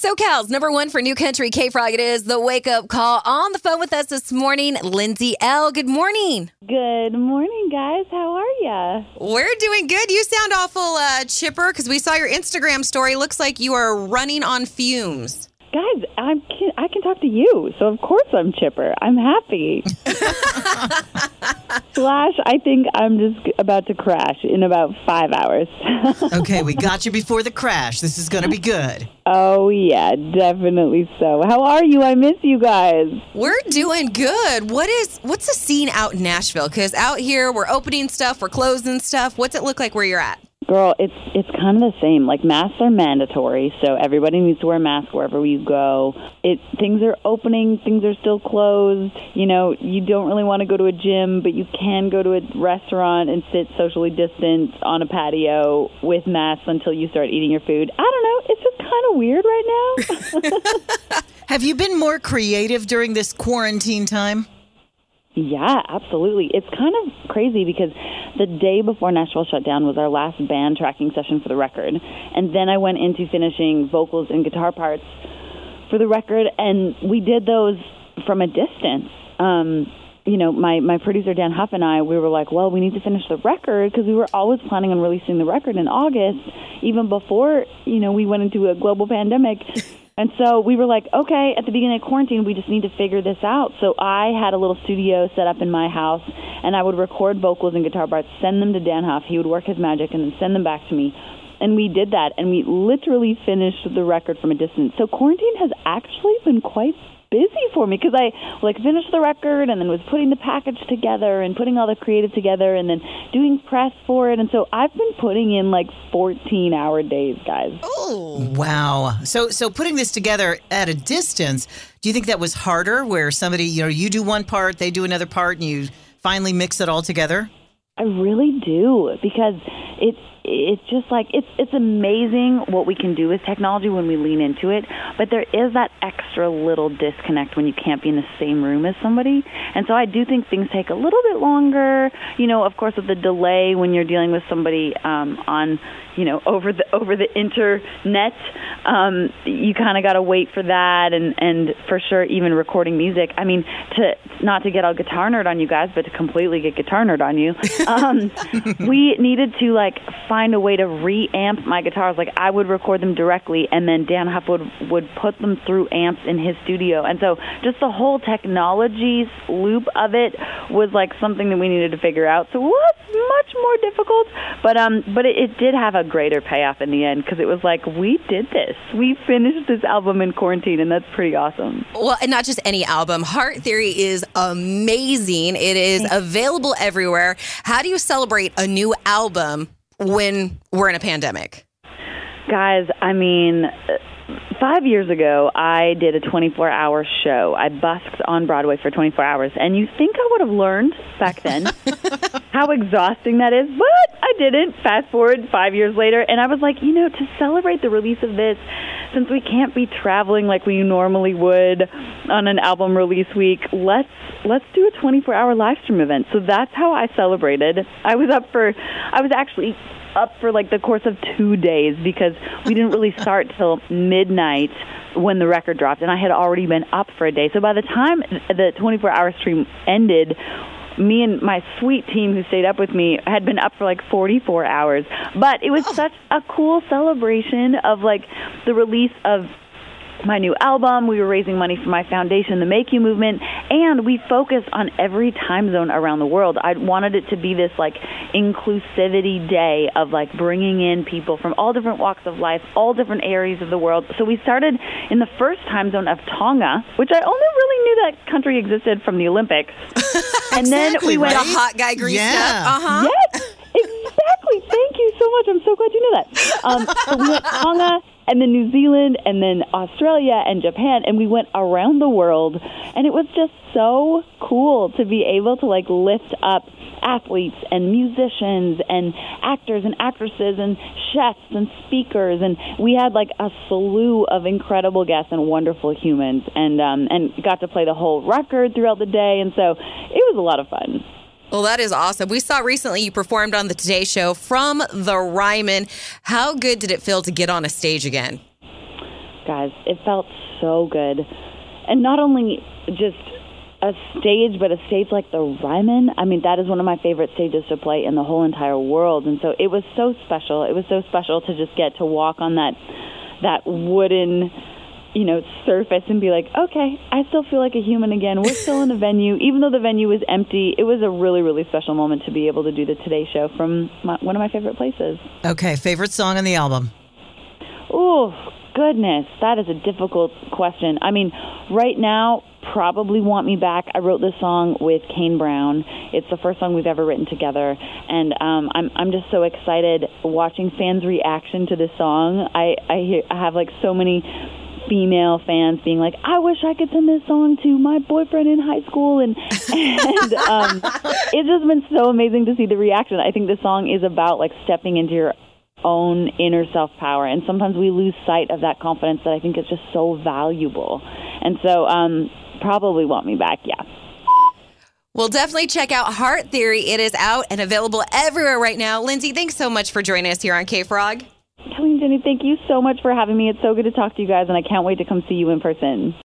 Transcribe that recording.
SoCal's number one for new country K-Frog. It is the Wake Up Call. On the phone with us this morning, Lindsay L. Good morning. Good morning, guys. How are ya? We're doing good. You sound awful chipper because we saw your Instagram story. Looks like you are running on fumes. Guys, I can talk to you, so of course I'm chipper. I'm happy. Slash, I think I'm just about to crash in about 5 hours. Okay, we got you before the crash. This is going to be good. Oh, yeah, definitely so. How are you? I miss you guys. We're doing good. What's the scene out in Nashville? Because out here, we're opening stuff, we're closing stuff. What's it look like where you're at? Girl, it's kind of the same. Like, masks are mandatory, so everybody needs to wear a mask wherever you go. Things are opening, things are still closed. You know, you don't really want to go to a gym, but you can go to a restaurant and sit socially distanced on a patio with masks until you start eating your food. I don't know. It's just kind of weird right now. Have you been more creative during this quarantine time? Yeah, absolutely. It's kind of crazy because the day before Nashville shut down was our last band tracking session for the record. And then I went into finishing vocals and guitar parts for the record, and we did those from a distance. You know, my producer, Dan Huff, and I, we were like, well, we need to finish the record because we were always planning on releasing the record in August, even before, you know, we went into a global pandemic. And so we were like, okay, at the beginning of quarantine, we just need to figure this out. So I had a little studio set up in my house, and I would record vocals and guitar parts, send them to Dan Huff. He would work his magic and then send them back to me. And we did that, and we literally finished the record from a distance. So quarantine has actually been quite busy for me because I finished the record and then was putting the package together and putting all the creative together and then doing press for it. And so I've been putting in 14-hour days, guys. Oh, wow. So putting this together at a distance, do you think that was harder where somebody, you do one part, they do another part, and you finally mix it all together? I really do, because it's just it's amazing what we can do with technology when we lean into it, but there is that extra little disconnect when you can't be in the same room as somebody. And so I do think things take a little bit longer, of course, with the delay when you're dealing with somebody on, over the internet. You kind of got to wait for that, and for sure, even recording music. I mean, not to get all guitar nerd on you guys, but to completely get guitar nerd on you, we needed to find a way to reamp my guitars. I would record them directly, and then Dan Huff would put them through amps in his studio. And so just the whole technology loop of it was something that we needed to figure out. So it was much more difficult, but it did have a greater payoff in the end, because it was we did this. We finished this album in quarantine, and that's pretty awesome. Well, and not just any album. Heart Theory is amazing. It is available everywhere. How do you celebrate a new album when we're in a pandemic? Guys, I mean, 5 years ago, I did a 24-hour show. I busked on Broadway for 24 hours. And you think I would have learned back then how exhausting that is, but I didn't. Fast forward 5 years later, and I was like, to celebrate the release of this, since we can't be traveling like we normally would on an album release week, let's do a 24-hour live stream event. So that's how I celebrated. I was actually up for the course of 2 days, because we didn't really start till midnight when the record dropped, and I had already been up for a day. So by the time the 24-hour stream ended, me and my sweet team who stayed up with me had been up for 44 hours. But it was such a cool celebration of the release of my new album. We were raising money for my foundation, the Make You movement, and we focused on every time zone around the world. I wanted it to be this inclusivity day of bringing in people from all different walks of life, all different areas of the world. So we started in the first time zone of Tonga, which I only really knew that country existed from the Olympics. And then we went a hot guy grease up. Uh-huh. Yes, exactly. Thank you so much. I'm so glad you know that. So we went Tonga, and then New Zealand, and then Australia and Japan, and we went around the world, and it was just so cool to be able to lift up athletes and musicians and actors and actresses and chefs and speakers, and we had a slew of incredible guests and wonderful humans, and got to play the whole record throughout the day, and so it was a lot of fun. Well, that is awesome. We saw recently you performed on the Today Show from the Ryman. How good did it feel to get on a stage again? guys. It felt so good. And not only just a stage, but a stage like the Ryman. I mean, that is one of my favorite stages to play in the whole entire world. And so it was so special. It was so special to just get to walk on that wooden, surface and be like, okay, I still feel like a human again. We're still in a venue. Even though the venue was empty, it was a really, really special moment to be able to do the Today Show from one of my favorite places. Okay, favorite song on the album? Oh, goodness. That is a difficult question. I mean, right now, probably Want Me Back. I wrote this song with Kane Brown. It's the first song we've ever written together. And I'm just so excited watching fans' reaction to this song. I have like so many female fans being like, I wish I could send this song to my boyfriend in high school, and it's just been so amazing to see the reaction. I think the song is about like stepping into your own inner self-power, and sometimes we lose sight of that confidence that I think is just so valuable. And so probably Want Me Back, yeah. Well, definitely check out Heart Theory. It is out and available everywhere right now. Lindsay, thanks so much for joining us here on K-Frog. Kelly and Jenny, thank you so much for having me. It's so good to talk to you guys, and I can't wait to come see you in person.